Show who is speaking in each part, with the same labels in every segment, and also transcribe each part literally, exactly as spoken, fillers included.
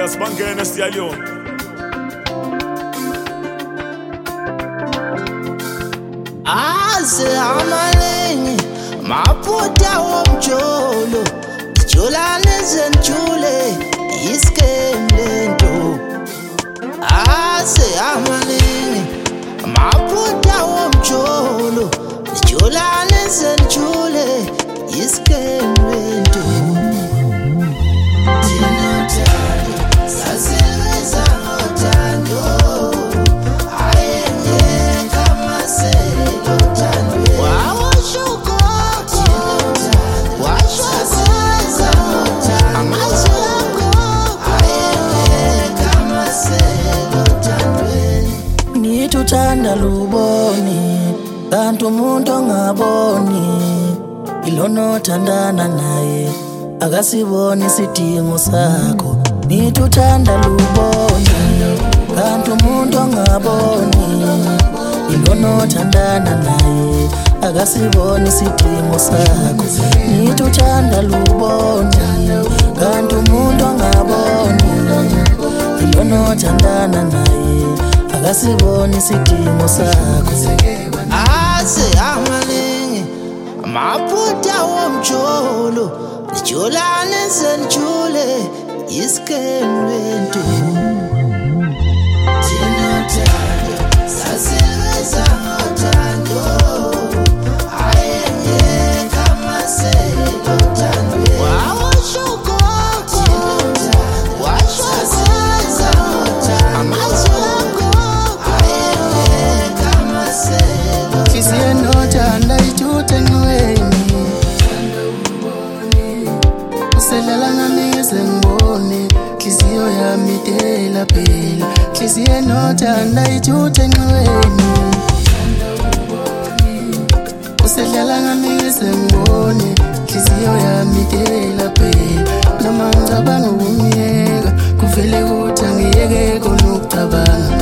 Speaker 1: asibangene siyaliyona.
Speaker 2: Aze amalengi maputa womjolo jolane zenjule iskemlento. Aze amalengi maputa womjolo jolane zenjule iskemlento. Nituthanda luboni kanti umuntu ongaboni ilona othandana naye akasiboni isidingo sakho. Nituthanda luboni kanti umuntu ongaboni ilona othandana naye akasiboni isidingo sakho. Nituthanda luboni kanti umuntu ongaboni ilona othandana naye akasiboni isidingo sakho. Aze amalengi maputa womjolo jolane zenjule iskemlento. Hliziyo yami idela phela, hliziyo enothanda ijuthe enxiweni. Usedlala ngami ngeze ngibone, hliziyo yami idela phela. Noma ngicabanga ukumyeka, kuvele kuthi angiyeke khona ukucabanga.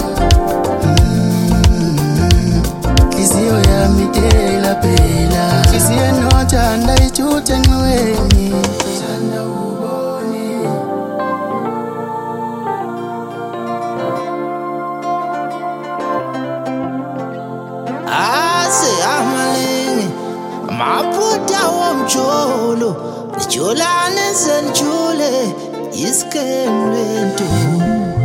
Speaker 2: Hliziyo yami idela phela, hliziyo enothanda ijuthe enxiweni. Aze amalengi maputa womjolo jolane zenjule iskemlento.